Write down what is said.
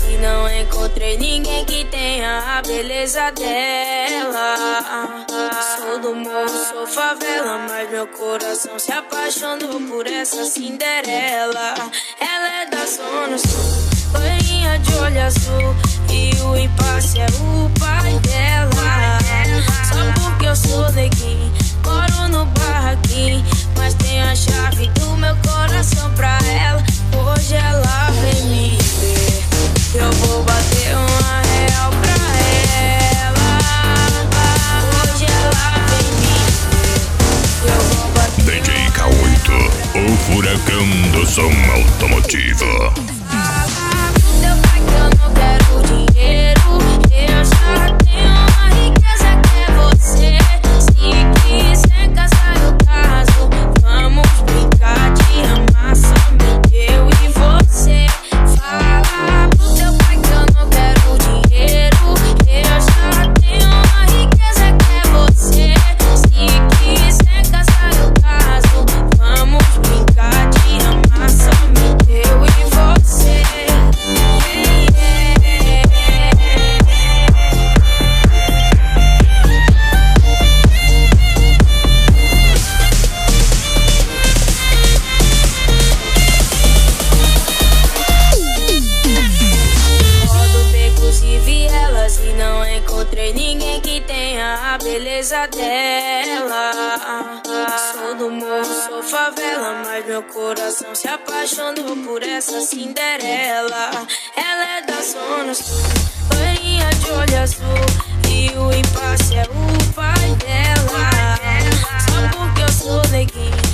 e não encontrei ninguém que tenha a beleza dela. Sou do morro, sou favela, mas meu coração se apaixonou por essa Cinderela. Ela é da zona sul, loirinha de olho azul, e o impasse é o pai dela. Só porque eu sou neguinho, moro no barraquinho, mas tenho a chave do meu coração pra ela. Hoje ela vem me ver, eu vou bater uma real pra ela. Hoje ela vem me ver, eu vou bater DJ K8, o furacão do som automotivo. Meu pai que eu não quero dinheiro, eu já tenho uma riqueza que é você. Se quiser casar eu caso, vamos brincar de amar somente eu e você. Fala pro teu pai que eu não quero dinheiro, eu já tenho uma riqueza que é você. Se quiser casar eu caso, vamos brincar de amar somente eu e você. Rodo becos e vielas e não encontrei ninguém que tenha a beleza dela. Sou do morro, sou favela, mas meu coração se apaixonou por essa Cinderela. Ela é da zona sul, loirinha de olho azul, e o impasse é o pai dela. Só porque eu sou neguinho,